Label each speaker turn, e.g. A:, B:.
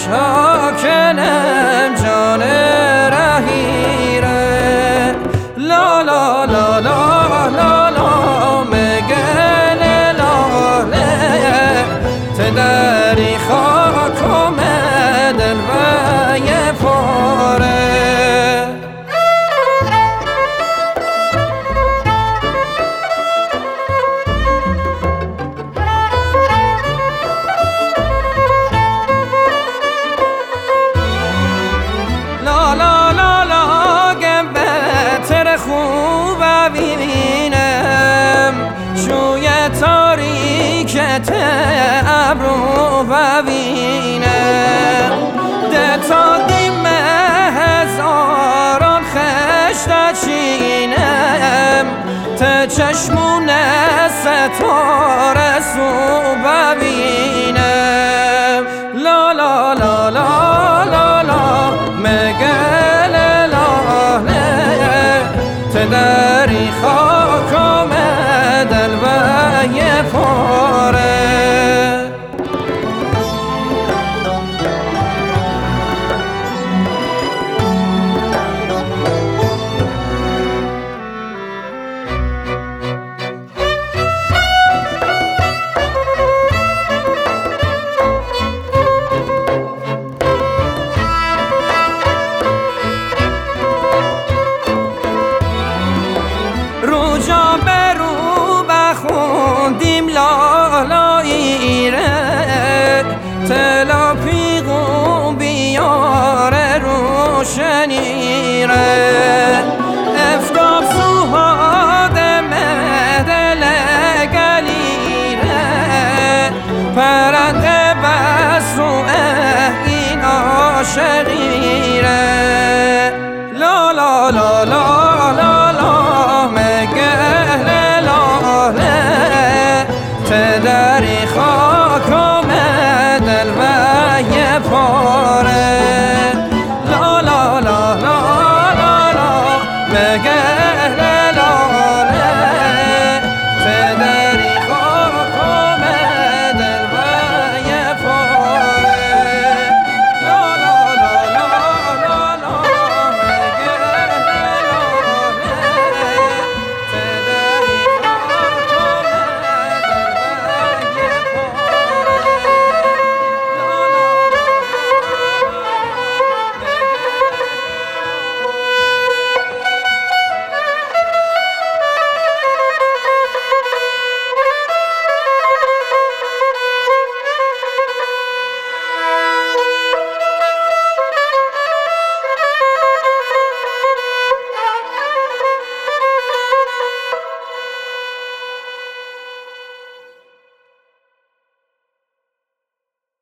A: شاکنم جان رهیره لا لا لا لا لا لا مگن لاله تدری خاک آمدن و یه پاره خوب ببینم شوی تاریکت ابرو ببینم ده تا دیم هزاران خشت چینم ته چشمون ستاره سو ببینم لا لا لا لا لا لا مگل تدری خاک آمدن و یه پاره جا برو بخوندیم لالاییره تلا پیغون بیاره روشنیره افتاب سوهاد مدل گلیره پرنده بس رو این عاشقیره لا لا لا لا لا لا مگل لاله تدری خاک آمدن و